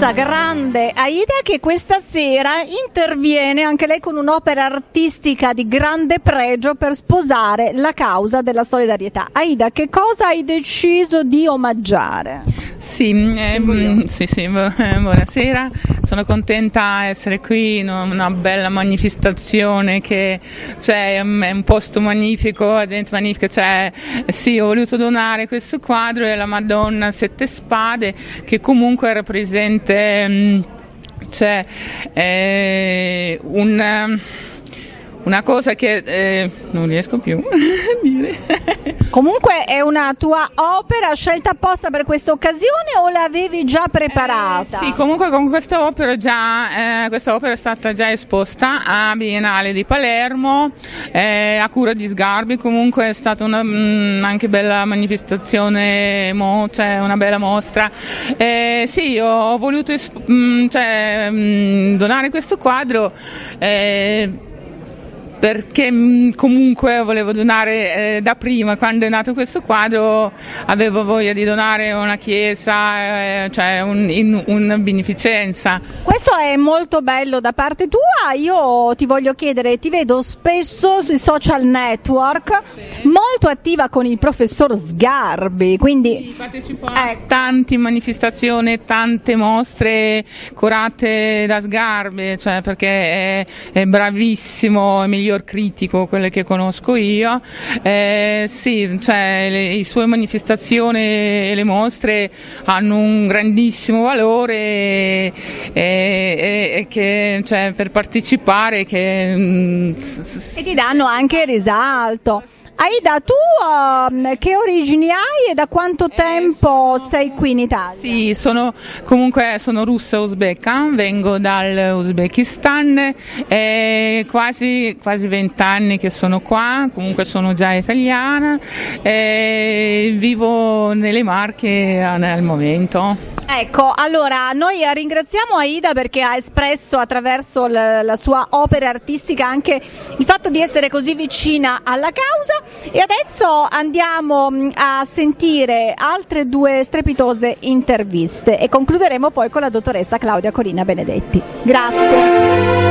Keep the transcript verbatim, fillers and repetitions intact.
dottoressa grande Aida, che questa sera interviene anche lei con un'opera artistica di grande pregio per sposare la causa della solidarietà. Aida, che cosa hai deciso di omaggiare? Sì, eh, sì, sì, buonasera, sono contenta di essere qui in una bella manifestazione che cioè, è un posto magnifico, la gente magnifica, cioè, sì, ho voluto donare questo quadro e la Madonna Sette Spade, che comunque rappresenta cioè, eh, un... una cosa che eh, non riesco più a dire. Comunque è una tua opera scelta apposta per questa occasione o l'avevi già preparata? Eh, sì, comunque con questa opera già eh, questa opera è stata già esposta a Biennale di Palermo eh, a cura di Sgarbi. Comunque è stata una mh, anche bella manifestazione, mo, cioè una bella mostra. Eh, sì, ho, ho voluto esp- mh, cioè, mh, donare questo quadro eh, perché comunque volevo donare eh, da prima, quando è nato questo quadro avevo voglia di donare a una chiesa, eh, cioè un, in, una beneficenza. Questo è molto bello da parte tua. Io ti voglio chiedere, ti vedo spesso sui social network, sì, molto attiva con il professor Sgarbi, quindi sì, partecipo a eh. tante manifestazioni, tante mostre curate da Sgarbi, cioè perché è, è bravissimo, è migliore critico, quelle che conosco io. Eh, sì, cioè le, le sue manifestazioni e le mostre hanno un grandissimo valore e, e, e che cioè, per partecipare che, mm, e ti danno anche risalto. Aida, tu uh, che origini hai e da quanto tempo eh, sono... sei qui in Italia? Sì, sono comunque sono russa uzbeka, vengo dall'Uzbekistan, eh, quasi quasi vent'anni che sono qua, comunque sono già italiana, eh, vivo nelle Marche al momento. Ecco, allora noi ringraziamo Aida perché ha espresso attraverso la, la sua opera artistica anche il fatto di essere così vicina alla causa, e adesso andiamo a sentire altre due strepitose interviste e concluderemo poi con la dottoressa Claudia Corina Benedetti. Grazie.